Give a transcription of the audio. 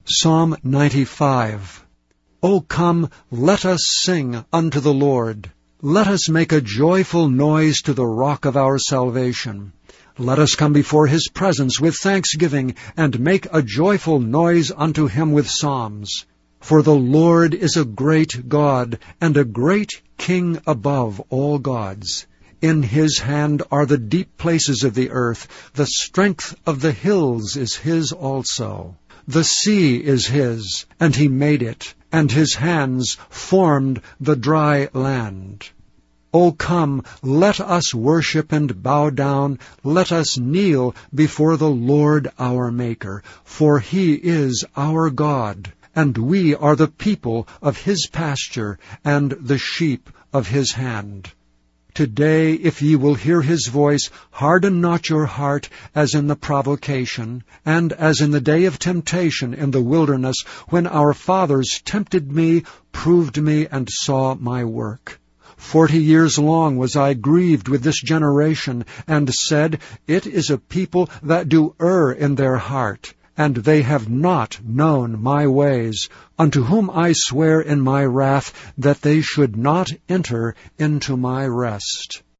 Psalm 95. O come, let us sing unto the Lord. Let us make a joyful noise to the rock of our salvation. Let us come before his presence with thanksgiving, and make a joyful noise unto him with psalms. For the Lord is a great God, and a great King above all gods. In his hand are the deep places of the earth. The strength of the hills is his also. The sea is his, and he made it, and his hands formed the dry land. O come, let us worship and bow down. Let us kneel before the Lord our Maker. For he is our God, and we are the people of his pasture, and the sheep of his hand. Today, if ye will hear his voice, harden not your heart as in the provocation, and as in the day of temptation in the wilderness, when our fathers tempted me, proved me, and saw my work. 40 years long was I grieved with this generation, and said, It is a people that do err in their heart, and they have not known my ways, unto whom I swear in my wrath that they should not enter into my rest.